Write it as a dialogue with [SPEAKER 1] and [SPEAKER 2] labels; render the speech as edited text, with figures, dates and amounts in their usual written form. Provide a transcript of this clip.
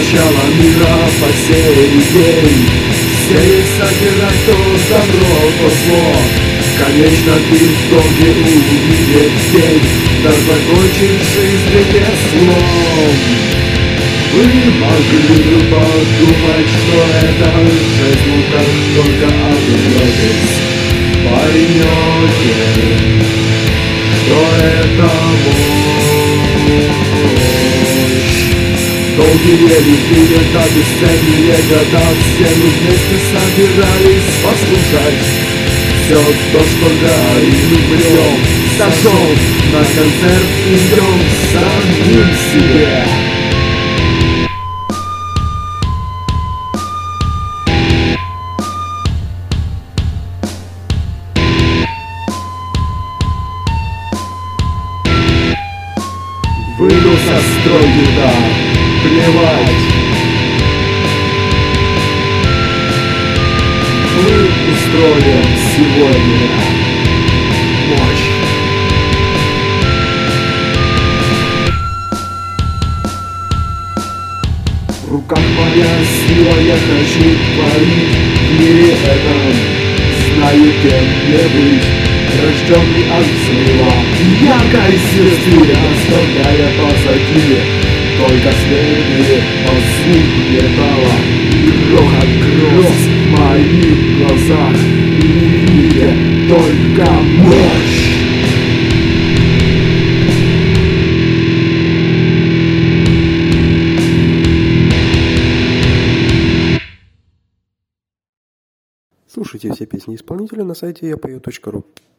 [SPEAKER 1] начало мира по сей день. Сели собирать то добро, то зло. Конечно, ты в итоге увидишь день, да закончишь жизнь без слов. Вы могли бы подумать, что это жизнь, ну как только обернетесь, поймете, что это мощь. Долгие любви, это бесценные года, все мы вместе собирались послушать все то, что горит углем. Зажжем на концерт, идем самим себе. Выйду со стройки, да, плевать. Мы устроим сегодня мощь. В руках моя сила, я хочу творить в мире этом. Знаю, кем мне быть, рожденный от взрыва яркой звезды, оставляя позади только следы от звук металла и грохот гроз в моих глазах, и увидя только мощь.
[SPEAKER 2] Слушайте все песни исполнителя на сайте yapeo.ru.